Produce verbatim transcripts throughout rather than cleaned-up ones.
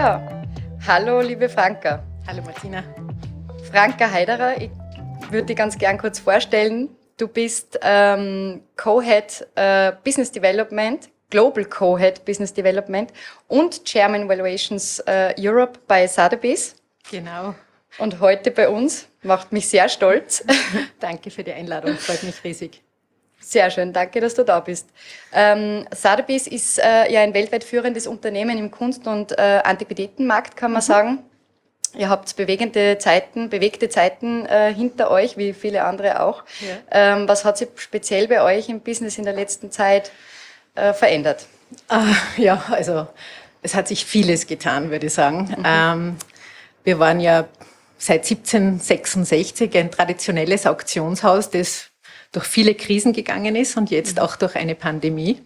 Ja, hallo liebe Franka. Hallo Martina. Franka Heiderer, ich würde dich ganz gern kurz vorstellen. Du bist ähm, Co-Head äh, Business Development, Global Co-Head Business Development und Chairman Valuations äh, Europe bei Sotheby's. Genau. Und heute bei uns, macht mich sehr stolz. Danke für die Einladung, freut mich riesig. Sehr schön, danke, dass du da bist. Ähm, Sotheby's ist äh, ja ein weltweit führendes Unternehmen im Kunst- und äh, Antiquitätenmarkt, kann man mhm. sagen. Ihr habt bewegende Zeiten, bewegte Zeiten äh, hinter euch, wie viele andere auch. Ja. Ähm, was hat sich speziell bei euch im Business in der letzten Zeit äh, verändert? Ah, ja, also es hat sich vieles getan, würde ich sagen. Mhm. Ähm, wir waren ja seit siebzehnhundertsechsundsechzig ein traditionelles Auktionshaus, das durch viele Krisen gegangen ist und jetzt mhm. auch durch eine Pandemie.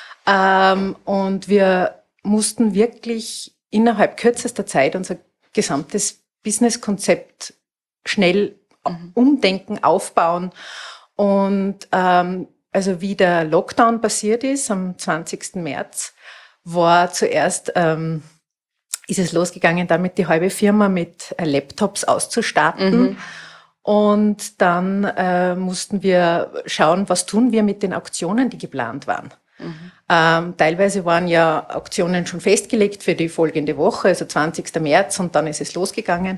Ähm, und wir mussten wirklich innerhalb kürzester Zeit unser gesamtes Businesskonzept schnell mhm. umdenken, aufbauen. Und ähm, also wie der Lockdown passiert ist, am zwanzigsten März, war zuerst, ähm, ist es losgegangen, damit die halbe Firma mit äh, Laptops auszustatten. Mhm. Und dann äh, mussten wir schauen, was tun wir mit den Auktionen, die geplant waren. Mhm. Ähm, teilweise waren ja Auktionen schon festgelegt für die folgende Woche, also zwanzigsten März, und dann ist es losgegangen.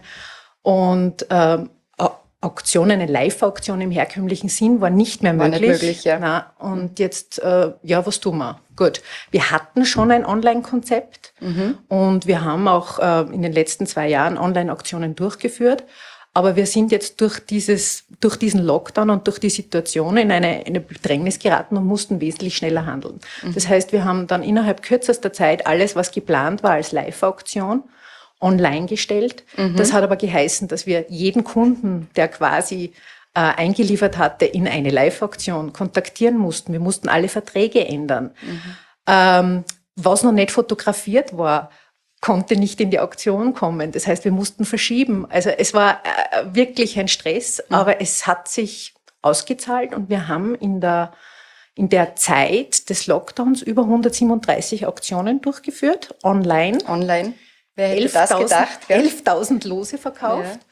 Und ähm, Auktionen, eine Live-Auktion im herkömmlichen Sinn war nicht mehr war möglich. Nicht möglich, ja. Na, und jetzt, äh, ja, was tun wir? Gut, wir hatten schon ein Online-Konzept mhm. und wir haben auch äh, in den letzten zwei Jahren Online-Auktionen durchgeführt. Aber wir sind jetzt durch dieses, durch diesen Lockdown und durch die Situation in eine, eine Bedrängnis geraten und mussten wesentlich schneller handeln. Mhm. Das heißt, wir haben dann innerhalb kürzester Zeit alles, was geplant war als Live-Auktion, online gestellt. Mhm. Das hat aber geheißen, dass wir jeden Kunden, der quasi äh, eingeliefert hatte, in eine Live-Auktion kontaktieren mussten. Wir mussten alle Verträge ändern. Mhm. Ähm, was noch nicht fotografiert war, konnte nicht in die Auktion kommen. Das heißt, wir mussten verschieben. Also es war äh, wirklich ein Stress, mhm. aber es hat sich ausgezahlt und wir haben in der, in der Zeit des Lockdowns über hundertsiebenunddreißig Auktionen durchgeführt, online. Online. Wer hätte das gedacht? elftausend Lose verkauft. Ja.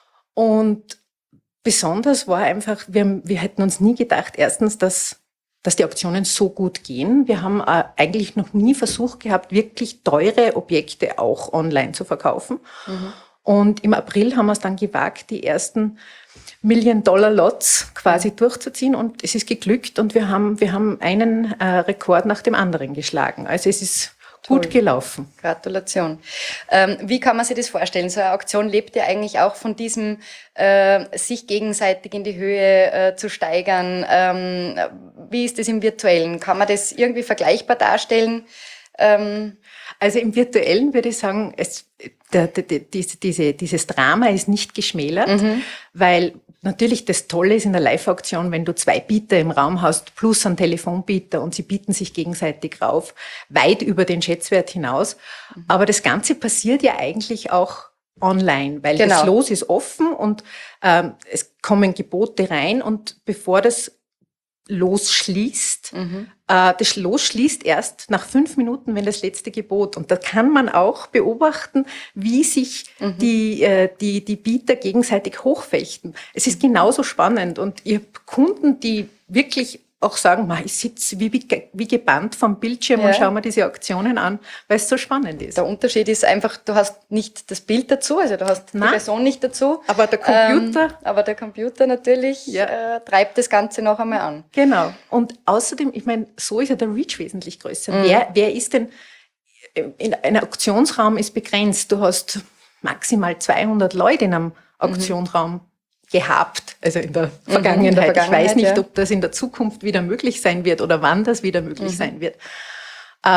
Und besonders war einfach, wir, wir hätten uns nie gedacht, erstens, dass dass die Auktionen so gut gehen. Wir haben äh, eigentlich noch nie versucht gehabt, wirklich teure Objekte auch online zu verkaufen. Mhm. Und im April haben wir es dann gewagt, die ersten Million-Dollar-Lots quasi mhm. durchzuziehen. Und es ist geglückt und wir haben, wir haben einen äh, Rekord nach dem anderen geschlagen. Also es ist Toll. Gut gelaufen. Gratulation. Ähm, wie kann man sich das vorstellen? So eine Auktion lebt ja eigentlich auch von diesem, äh, sich gegenseitig in die Höhe äh, zu steigern. Ähm, wie ist das im Virtuellen? Kann man das irgendwie vergleichbar darstellen? Ähm, also im Virtuellen würde ich sagen, es, der, der, der, diese, diese, dieses Drama ist nicht geschmälert, mhm. weil natürlich das Tolle ist in der Live-Auktion, wenn du zwei Bieter im Raum hast, plus einen Telefonbieter und sie bieten sich gegenseitig rauf, weit über den Schätzwert hinaus. Mhm. Aber das Ganze passiert ja eigentlich auch online, weil genau. das Los ist offen und ähm, es kommen Gebote rein und bevor das Los schließt, mhm. äh, das Los schließt erst nach fünf Minuten, wenn das letzte Gebot. Und da kann man auch beobachten, wie sich mhm. die, äh, die, die Bieter gegenseitig hochfechten. Es ist genauso spannend und ihr habt Kunden, die wirklich auch sagen, ich sitze wie, wie gebannt vom Bildschirm ja. und schaue mir diese Auktionen an, weil es so spannend ist. Der Unterschied ist einfach, du hast nicht das Bild dazu, also du hast Nein, die Person nicht dazu. Aber der Computer. Ähm, aber der Computer natürlich ja. äh, treibt das Ganze noch einmal an. Genau. Und außerdem, ich meine, so ist ja der Reach wesentlich größer. Mhm. Wer, wer ist denn, in, ein Auktionsraum ist begrenzt. Du hast maximal zweihundert Leute in einem Auktionsraum. Mhm. gehabt, also in der Vergangenheit. In der Vergangenheit ich weiß nicht, ja. ob das in der Zukunft wieder möglich sein wird oder wann das wieder möglich mhm. sein wird. Äh,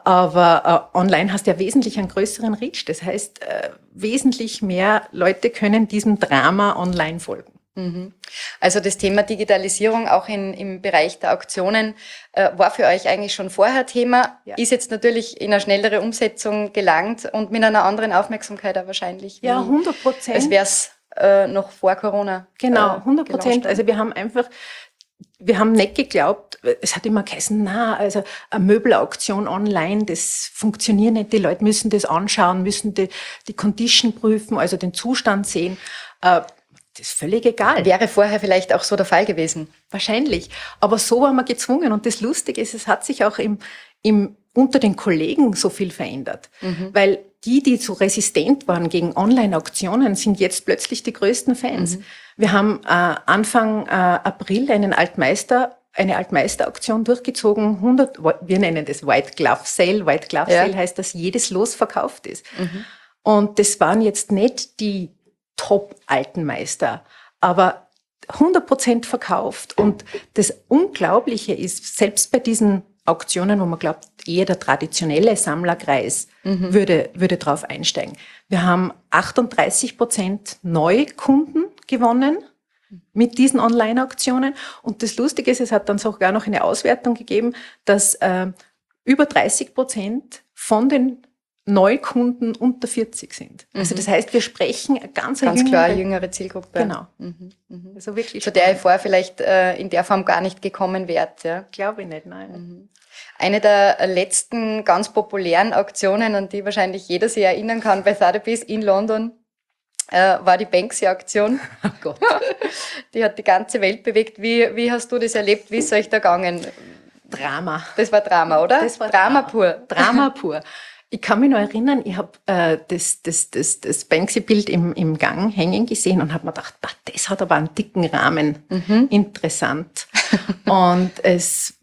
aber äh, online hast du ja wesentlich einen größeren Reach. Das heißt, äh, wesentlich mehr Leute können diesem Drama online folgen. Mhm. Also das Thema Digitalisierung auch in, im Bereich der Auktionen äh, war für euch eigentlich schon vorher Thema, ja. ist jetzt natürlich in eine schnellere Umsetzung gelangt und mit einer anderen Aufmerksamkeit auch wahrscheinlich. Ja, hundert Prozent. Als wäre es Äh, noch vor Corona. Genau, hundert Prozent. Also wir haben einfach wir haben nicht geglaubt, es hat immer geheißen, na, also eine Möbelauktion online, das funktioniert nicht, die Leute müssen das anschauen, müssen die, die Condition prüfen, also den Zustand sehen. Äh, Das ist völlig egal. Wäre vorher vielleicht auch so der Fall gewesen. Wahrscheinlich. Aber so waren wir gezwungen. Und das Lustige ist, es hat sich auch im, im, unter den Kollegen so viel verändert. Mhm. Weil die, die so resistent waren gegen Online-Auktionen, sind jetzt plötzlich die größten Fans. Mhm. Wir haben äh, Anfang äh, April einen Altmeister, eine Altmeister-Auktion durchgezogen. hundert, wir nennen das White Glove Sale. White Glove Sale ja. heißt, dass jedes Los verkauft ist. Mhm. Und das waren jetzt nicht die Top-Altenmeister, aber hundert Prozent verkauft. Und das Unglaubliche ist, selbst bei diesen Auktionen, wo man glaubt, eher der traditionelle Sammlerkreis mhm. würde, würde drauf einsteigen. Wir haben achtunddreißig Prozent Neukunden gewonnen mit diesen Online-Auktionen. Und das Lustige ist, es hat dann sogar noch eine Auswertung gegeben, dass äh, über dreißig Prozent von den Neukunden unter vierzig sind. Mhm. Also das heißt, wir sprechen eine ganz, ganz jüngere, klar jüngere Zielgruppe. Genau. Mhm. Mhm. Also wirklich zu der ich vorher vielleicht äh, in der Form gar nicht gekommen wäre. Ja. Glaube ich nicht, nein. Mhm. Eine der letzten ganz populären Auktionen, an die wahrscheinlich jeder sich erinnern kann bei Sotheby's in London, äh, war die Banksy-Auktion. Oh Gott. Die hat die ganze Welt bewegt. Wie, wie hast du das erlebt? Wie ist es euch da gegangen? Drama. Das war Drama, oder? Das war Drama, Drama pur. Drama pur. Ich kann mich noch erinnern, ich habe äh, das, das, das, das Banksy-Bild im, im Gang hängen gesehen und habe mir gedacht, das hat aber einen dicken Rahmen. Mhm. Interessant. Und es,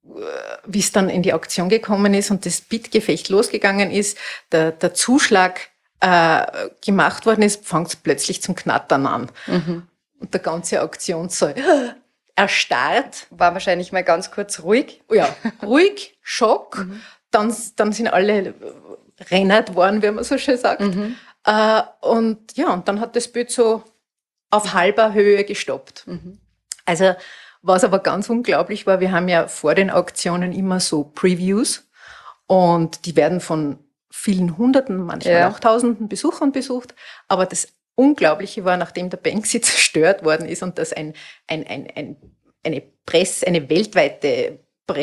wie es dann in die Auktion gekommen ist und das Bittgefecht losgegangen ist, der, der Zuschlag äh, gemacht worden ist, fängt es plötzlich zum Knattern an. Mhm. Und der ganze Auktionssaal erstarrt. War wahrscheinlich mal ganz kurz ruhig. Ja, ruhig, Schock. Mhm. Dann, dann sind alle rennert worden, wie man so schön sagt. Mhm. Äh, und ja, und dann hat das Bild so auf halber Höhe gestoppt. Mhm. Also, was aber ganz unglaublich war, wir haben ja vor den Auktionen immer so Previews und die werden von vielen Hunderten, manchmal ja. auch Tausenden Besuchern besucht. Aber das Unglaubliche war, nachdem der Banksy zerstört worden ist und das ein, ein, ein, ein, eine Presse, eine weltweite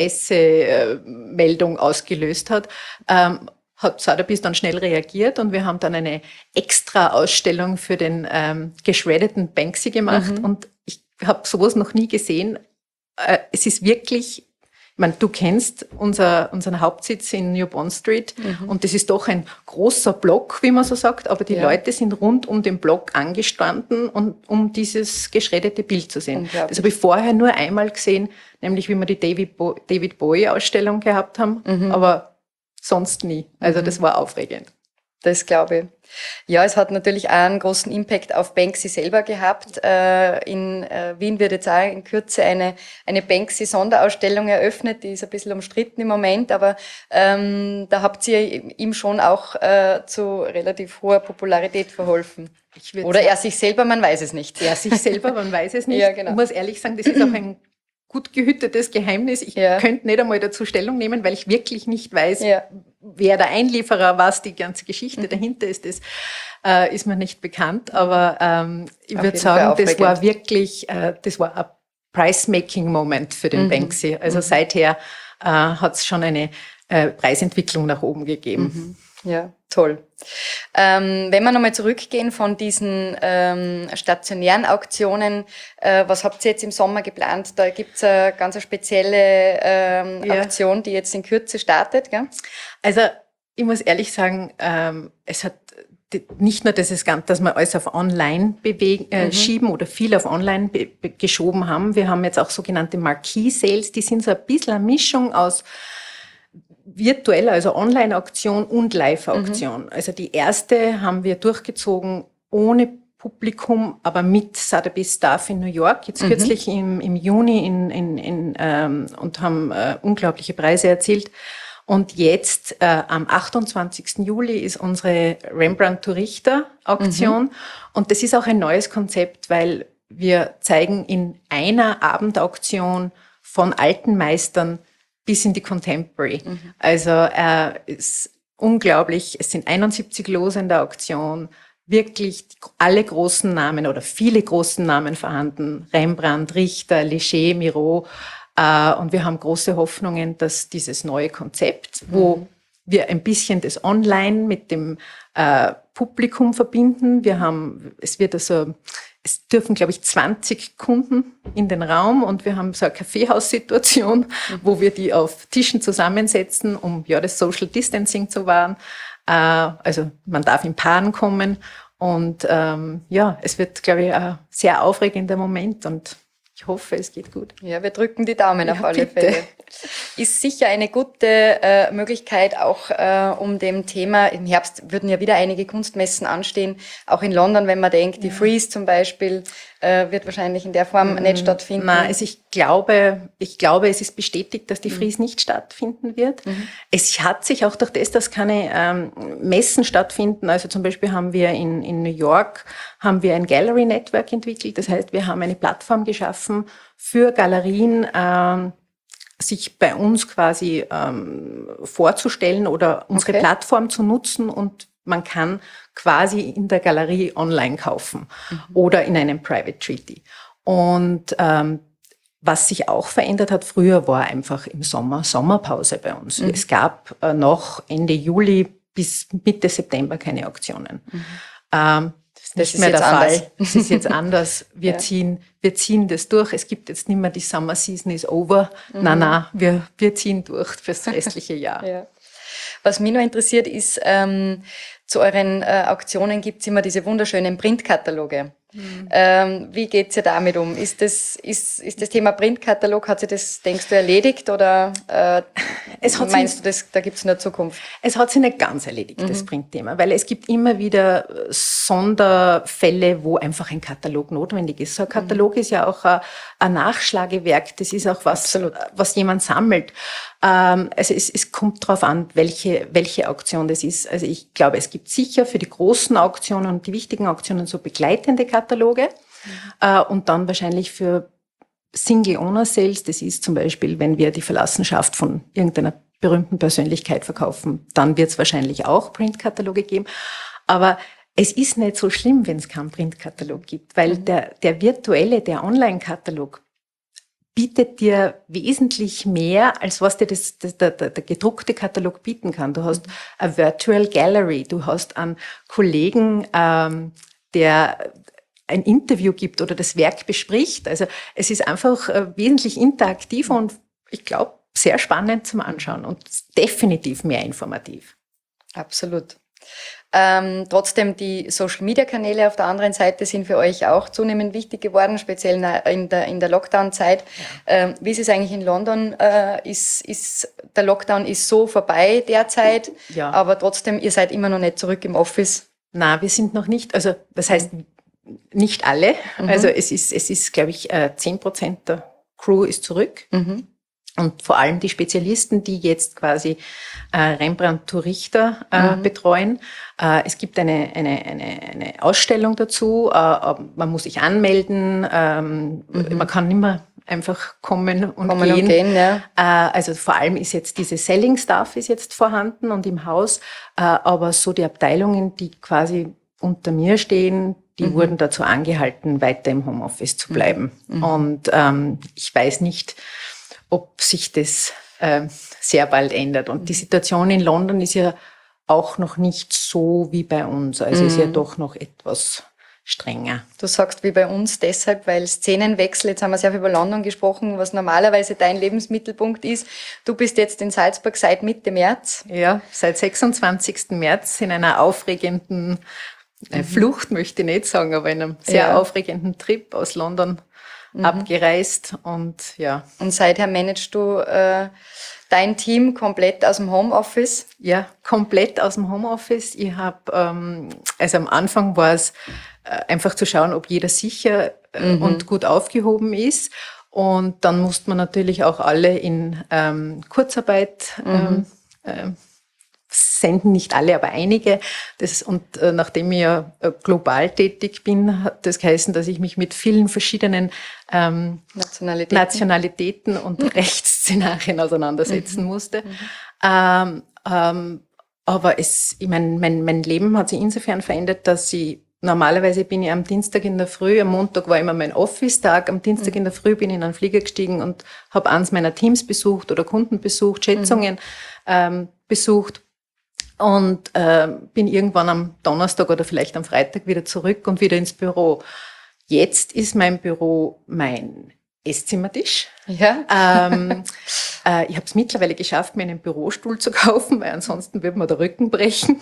Pressemeldung ausgelöst hat, ähm, hat Sotheby's dann schnell reagiert und wir haben dann eine extra Ausstellung für den ähm, geschreddeten Banksy gemacht. Mhm. Und ich habe sowas noch nie gesehen. Äh, es ist wirklich, ich meine, du kennst unser, unseren Hauptsitz in New Bond Street mhm. und das ist doch ein großer Block, wie man so sagt, aber die ja. Leute sind rund um den Block angestanden, und, um dieses geschreddete Bild zu sehen. Das habe ich vorher nur einmal gesehen, nämlich wie wir die David, Bo- David Bowie-Ausstellung gehabt haben, mhm. aber sonst nie. Also mhm. das war aufregend. Das glaube ich. Ja, es hat natürlich auch einen großen Impact auf Banksy selber gehabt. Äh, in äh, Wien wird jetzt auch in Kürze eine, eine Banksy-Sonderausstellung eröffnet, die ist ein bisschen umstritten im Moment, aber ähm, da habt ihr ihm schon auch äh, zu relativ hoher Popularität verholfen. Oder sagen, er sich selber, man weiß es nicht. Er sich selber, man weiß es nicht. Ja, genau. Ich muss ehrlich sagen, das ist auch ein gut gehütetes Geheimnis. Ich ja. könnte nicht einmal dazu Stellung nehmen, weil ich wirklich nicht weiß, ja. wer der Einlieferer, was die ganze Geschichte mhm. dahinter ist. Das äh, ist mir nicht bekannt. Aber ähm, ich würde sagen, das war wirklich, äh, das war ein Price-Making-Moment für den mhm. Banksy. Also mhm. seither äh, hat es schon eine äh, Preisentwicklung nach oben gegeben. Mhm. Ja, toll. Ähm, wenn wir nochmal zurückgehen von diesen ähm, stationären Auktionen, äh, was habt ihr jetzt im Sommer geplant? Da gibt's eine ganz spezielle ähm, ja. Aktion, die jetzt in Kürze startet, gell? Also ich muss ehrlich sagen, ähm, es hat nicht nur, dass, es, dass wir alles auf Online bewegen, äh, mhm. schieben oder viel auf Online be- be- geschoben haben. Wir haben jetzt auch sogenannte Marquee-Sales, die sind so ein bisschen eine Mischung aus virtuell, also Online-Auktion und Live-Auktion. Mhm. Also die erste haben wir durchgezogen ohne Publikum, aber mit Sotheby's Staff in New York, jetzt mhm. kürzlich im, im Juni in, in, in, ähm, und haben äh, unglaubliche Preise erzielt. Und jetzt äh, am achtundzwanzigsten Juli ist unsere Rembrandt to Richter Auktion. Mhm. Und das ist auch ein neues Konzept, weil wir zeigen in einer Abendauktion von alten Meistern bis in die Contemporary. Mhm. Also äh, ist unglaublich. Es sind einundsiebzig Lose in der Auktion. wirklich alle großen Namen oder viele großen Namen vorhanden. Rembrandt, Richter, Léger, Miro. Äh, und wir haben große Hoffnungen, dass dieses neue Konzept, wo mhm. wir ein bisschen das Online mit dem äh, Publikum verbinden. Wir haben, es wird also, es dürfen, glaube ich, zwanzig Kunden in den Raum und wir haben so eine Kaffeehaussituation, mhm. wo wir die auf Tischen zusammensetzen, um ja das Social Distancing zu wahren. Äh, also man darf in Paaren kommen und ähm, ja, es wird, glaube ich, ein sehr aufregender Moment und ich hoffe, es geht gut. Ja, wir drücken die Daumen ja, auf alle bitte. Fälle. Ist sicher eine gute äh, Möglichkeit, auch äh, um dem Thema, im Herbst würden ja wieder einige Kunstmessen anstehen, auch in London, wenn man denkt, die ja. Frieze zum Beispiel äh, wird wahrscheinlich in der Form mm, nicht stattfinden. Nein, also ich glaube, ich glaube, es ist bestätigt, dass die Frieze mm. nicht stattfinden wird. Mm. Es hat sich auch durch das, dass keine ähm, Messen stattfinden, also zum Beispiel haben wir in, in New York haben wir ein Gallery Network entwickelt, das heißt, wir haben eine Plattform geschaffen für Galerien, ähm, sich bei uns quasi ähm, vorzustellen oder unsere okay. Plattform zu nutzen und man kann quasi in der Galerie online kaufen mhm. oder in einem Private Treaty. Und ähm, was sich auch verändert hat, früher war einfach im Sommer Sommerpause bei uns. Mhm. Es gab äh, noch Ende Juli bis Mitte September keine Auktionen. Mhm. Ähm, Das ist nicht mehr der Fall. Es ist jetzt anders. Wir ja. ziehen, wir ziehen das durch. Es gibt jetzt nicht mehr die Summer Season is over. Mhm. Nein, nein, wir, wir ziehen durch fürs restliche Jahr. Ja. Was mich noch interessiert ist, ähm, zu euren äh, Auktionen gibt's immer diese wunderschönen Printkataloge. Mhm. Ähm, wie geht's ihr damit um? Ist das, ist, ist das Thema Printkatalog, hat sich das, denkst du, erledigt oder äh, es hat meinst sie, du, das, da gibt's nur Zukunft? Es hat sich nicht ganz erledigt, mhm. das Printthema, weil es gibt immer wieder Sonderfälle, wo einfach ein Katalog notwendig ist. So ein Katalog mhm. ist ja auch ein, ein Nachschlagewerk, das ist auch was, Absolut. was jemand sammelt. Ähm, also es, es kommt drauf an, welche, welche Auktion das ist. Also ich glaube, es gibt sicher für die großen Auktionen und die wichtigen Auktionen so begleitende Kataloge mhm. äh, und dann wahrscheinlich für Single-Owner-Sales, das ist zum Beispiel, wenn wir die Verlassenschaft von irgendeiner berühmten Persönlichkeit verkaufen, dann wird es wahrscheinlich auch Printkataloge geben. Aber es ist nicht so schlimm, wenn es keinen Printkatalog gibt, weil mhm. der, der virtuelle, der Online-Katalog bietet dir wesentlich mehr, als was dir das, das, der, der, der gedruckte Katalog bieten kann. Du hast eine Virtual Gallery, du hast einen Kollegen, ähm, der ein Interview gibt oder das Werk bespricht. Also es ist einfach äh, wesentlich interaktiver und ich glaube sehr spannend zum Anschauen und definitiv mehr informativ. Absolut. Ähm, trotzdem, die Social-Media-Kanäle auf der anderen Seite sind für euch auch zunehmend wichtig geworden, speziell in der, in der Lockdown-Zeit. Ja. Ähm, wie ist es eigentlich in London? Äh, ist, ist, der Lockdown ist so vorbei derzeit, ja. aber trotzdem, ihr seid immer noch nicht zurück im Office? Na, wir sind noch nicht, also das heißt nicht alle. Mhm. Also es ist, es ist, glaube ich, zehn Prozent der Crew ist zurück. Mhm. Und vor allem die Spezialisten, die jetzt quasi äh, Rembrandt to Richter äh, mhm. betreuen. Äh, es gibt eine, eine, eine, eine Ausstellung dazu. Äh, man muss sich anmelden. Ähm, mhm. Man kann nicht mehr einfach kommen und kommen gehen. Und gehen ja. äh, also vor allem ist jetzt diese Selling Staff ist jetzt vorhanden und im Haus. Äh, aber so die Abteilungen, die quasi unter mir stehen, die mhm. wurden dazu angehalten, weiter im Homeoffice zu bleiben. Mhm. Und ähm, ich weiß nicht, ob sich das äh, sehr bald ändert. Und die Situation in London ist ja auch noch nicht so wie bei uns. Also mm. ist ja doch noch etwas strenger. Du sagst wie bei uns deshalb, weil Szenenwechsel, jetzt haben wir sehr viel über London gesprochen, was normalerweise dein Lebensmittelpunkt ist. Du bist jetzt in Salzburg seit Mitte März. Ja, seit sechsundzwanzigsten März in einer aufregenden äh, Flucht, möchte ich nicht sagen, aber in einem sehr ja. aufregenden Trip aus London Mhm. abgereist und ja. Und seither managst du äh, dein Team komplett aus dem Homeoffice? Ja, komplett aus dem Homeoffice. Ich habe, ähm, also am Anfang war es äh, einfach zu schauen, ob jeder sicher äh, mhm. und gut aufgehoben ist. Und dann musste man natürlich auch alle in ähm, Kurzarbeit mhm. ähm, äh, senden, nicht alle, aber einige. Das, und äh, nachdem ich ja äh, global tätig bin, hat das geheißen, dass ich mich mit vielen verschiedenen ähm, Nationalitäten. Nationalitäten und Rechtsszenarien auseinandersetzen mhm. musste. Mhm. Ähm, ähm, Aber es, ich mein, mein, mein Leben hat sich insofern verändert, dass ich normalerweise bin ich am Dienstag in der Früh, am Montag war immer mein Office-Tag, am Dienstag mhm. in der Früh bin ich in einen Flieger gestiegen und habe eins meiner Teams besucht oder Kunden besucht, Schätzungen mhm. ähm, besucht und äh, bin irgendwann am Donnerstag oder vielleicht am Freitag wieder zurück und wieder ins Büro. Jetzt ist mein Büro mein Esszimmertisch. Ja. Ähm, äh, ich habe es mittlerweile geschafft, mir einen Bürostuhl zu kaufen, weil ansonsten würde mir der Rücken brechen.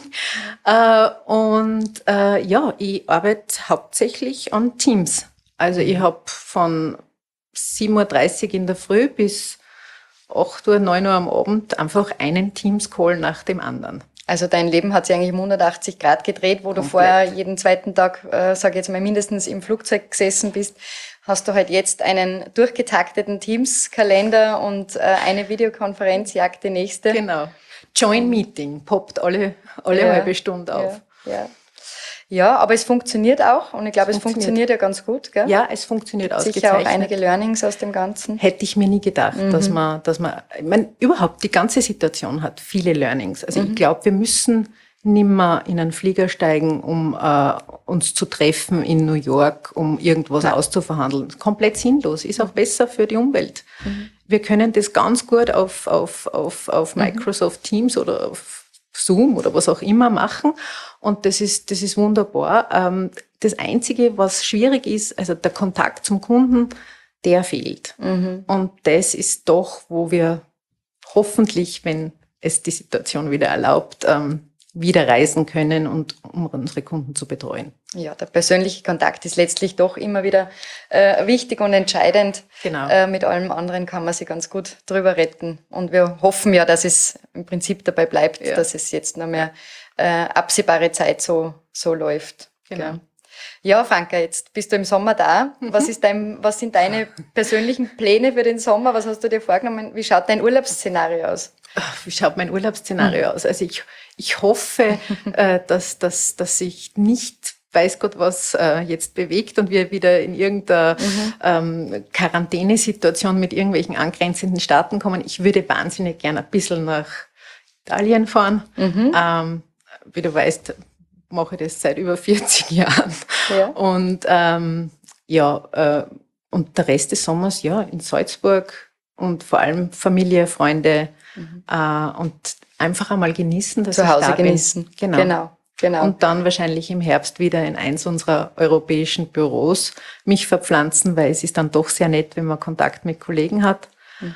Äh, und äh, ja, ich arbeite hauptsächlich an Teams. Also ich habe von sieben Uhr dreißig in der Früh bis acht Uhr, neun Uhr am Abend einfach einen Teams-Call nach dem anderen. Also dein Leben hat sich eigentlich um hundertachtzig Grad gedreht, wo Komplett. Du vorher jeden zweiten Tag, äh, sage ich jetzt mal, mindestens im Flugzeug gesessen bist. Hast du halt jetzt einen durchgetakteten Teams-Kalender und äh, eine Videokonferenz jagt die nächste. Genau. Join Meeting poppt alle, alle ja, halbe Stunde auf. Ja, ja. ja, aber es funktioniert auch und ich glaube, es funktioniert. funktioniert ja ganz gut, gell? Ja, es funktioniert Gibt ausgezeichnet. Sicher auch einige Learnings aus dem Ganzen. Hätte ich mir nie gedacht, mhm. dass man, dass man, ich meine, überhaupt die ganze Situation hat viele Learnings. Also mhm. ich glaube, wir müssen nimmer in einen Flieger steigen, um äh, uns zu treffen in New York, um irgendwas Nein. auszuverhandeln. Komplett sinnlos, ist auch besser für die Umwelt. Mhm. Wir können das ganz gut auf, auf, auf, auf Microsoft mhm. Teams oder auf Zoom oder was auch immer machen und das ist, das ist wunderbar. Ähm, das Einzige, was schwierig ist, also der Kontakt zum Kunden, der fehlt. Mhm. Und das ist doch, wo wir hoffentlich, wenn es die Situation wieder erlaubt, ähm, wieder reisen können und um unsere Kunden zu betreuen. Ja, der persönliche Kontakt ist letztlich doch immer wieder äh, wichtig und entscheidend. Genau. Äh, mit allem anderen kann man sich ganz gut drüber retten. Und wir hoffen ja, dass es im Prinzip dabei bleibt, ja. dass es jetzt noch mehr äh, absehbare Zeit so, so läuft. Genau. Ja. Ja, Franka, jetzt bist du im Sommer da. Mhm. Was ist dein, was sind deine persönlichen Pläne für den Sommer? Was hast du dir vorgenommen? Wie schaut dein Urlaubsszenario aus? Wie schaut mein Urlaubsszenario mhm. aus? Also ich, ich hoffe, äh, dass, dass, dass sich nicht, weiß Gott was, äh, jetzt bewegt und wir wieder in irgendeiner mhm. ähm, Quarantänesituation mit irgendwelchen angrenzenden Staaten kommen. Ich würde wahnsinnig gerne ein bisschen nach Italien fahren. Mhm. Ähm, wie du weißt, mache ich das seit über vierzig Jahren. Ja. Und ähm, ja, äh, und der Rest des Sommers, ja, in Salzburg und vor allem Familie, Freunde mhm. äh, und einfach einmal genießen, dass Zu ich Hause da bin. genießen. Genau. genau, genau. Und dann wahrscheinlich im Herbst wieder in eins unserer europäischen Büros mich verpflanzen, weil es ist dann doch sehr nett, wenn man Kontakt mit Kollegen hat. Mhm.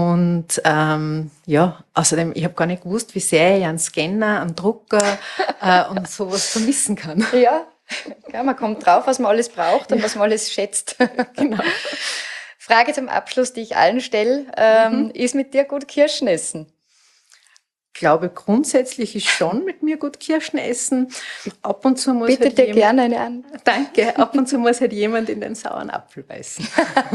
Und ähm, ja, außerdem, ich habe gar nicht gewusst, wie sehr ich einen Scanner, einen Drucker äh, und sowas vermissen kann. Ja, ja, man kommt drauf, was man alles braucht und ja. was man alles schätzt. Genau. Frage zum Abschluss, die ich allen stelle. Ähm, mhm. Ist mit dir gut Kirschen essen? Ich glaube, grundsätzlich ist schon mit mir gut Kirschen essen. Ab und zu muss Bitte halt dir jemand, gerne eine an. Danke. Ab und zu muss halt jemand in den sauren Apfel beißen.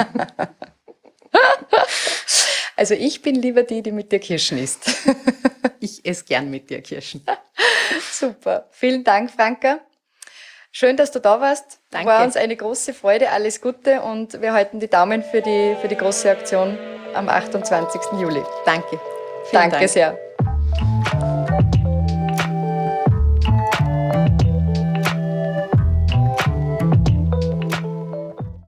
Also ich bin lieber die, die mit dir Kirschen isst. Ich esse gern mit dir Kirschen. Super. Vielen Dank, Franka. Schön, dass du da warst. Danke. War uns eine große Freude. Alles Gute und wir halten die Daumen für die, für die große Aktion am achtundzwanzigsten Juli. Danke. Vielen Danke Dank. sehr.